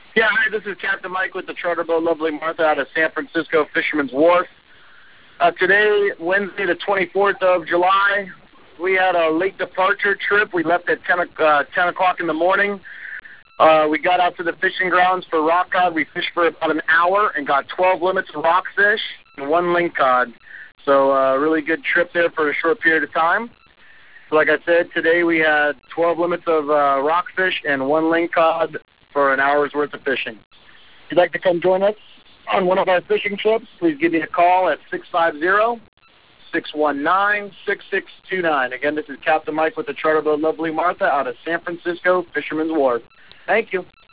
Yeah, hi, this is Captain Mike with the Charter Boat Lovely Martha out of San Francisco Fisherman's Wharf. Today, Wednesday the 24th of July, we had a late departure trip. We left at 10 o'clock in the morning. We got out to the fishing grounds for rock cod. We fished for about an hour and got 12 limits of rockfish and 1 lingcod. So really good trip there for a short period of time. So like I said, today we had 12 limits of rockfish and 1 lingcod for an hour's worth of fishing. If you'd like to come join us on one of our fishing trips, please give me a call at 650-619-6629. Again, this is Captain Mike with the Charter Boat Lovely Martha out of San Francisco Fisherman's Wharf. Thank you.